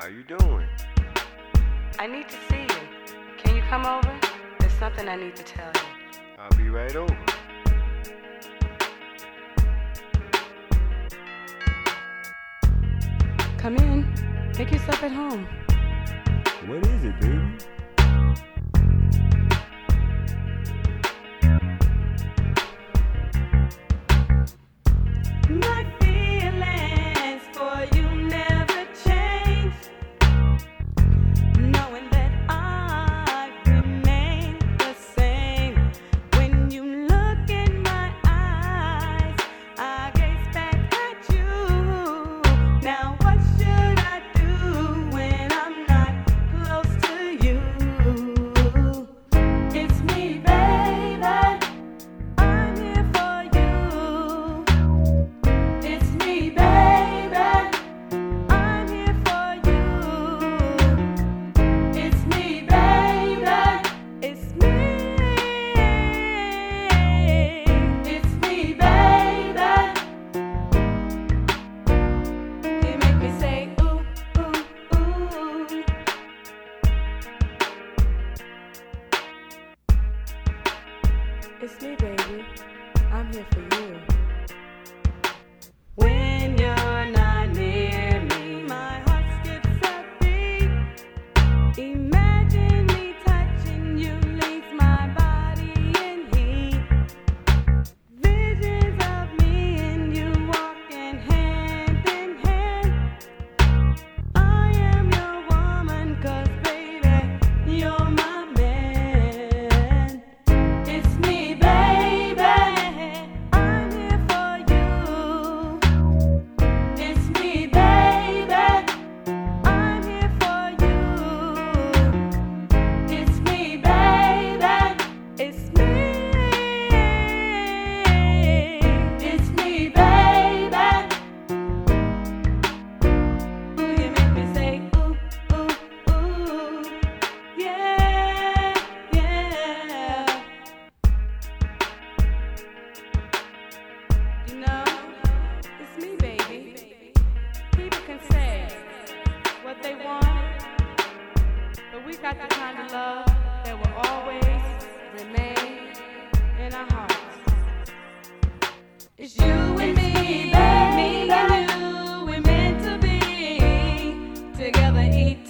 you doing? I need to see you. Can you come over? There's something I need to tell you. I'll be right over. Come in. Make yourself at home. What is it, baby? My feelings for you never change, knowing that I remain the same. When you look in my eyes, I gaze back at you. Now what should I do when I'm not close to you? It's me, baby. I'm here for you. It's me, baby. I'm here for you. It's me, baby. It's me. It's me, baby. You make me say ooh, ooh, ooh. It's me, baby. I'm here for you. When you're not near me, my heart skips a beat. Imagine me touching you leaves my body in heat. Visions of me and you walking hand in hand. I am your woman, 'cause baby, you're my man. It's me, baby. I'm here for you. It's me, baby. I'm here for you. It's me, baby. It's me. It's me, baby. Ooh, you make me say ooh, ooh, ooh. Yeah, yeah. You know, it's me, baby. People can say what they want, but we got the kind of love that will always remain in our hearts. It's you and me, baby. Me and you, we're meant to be together, eat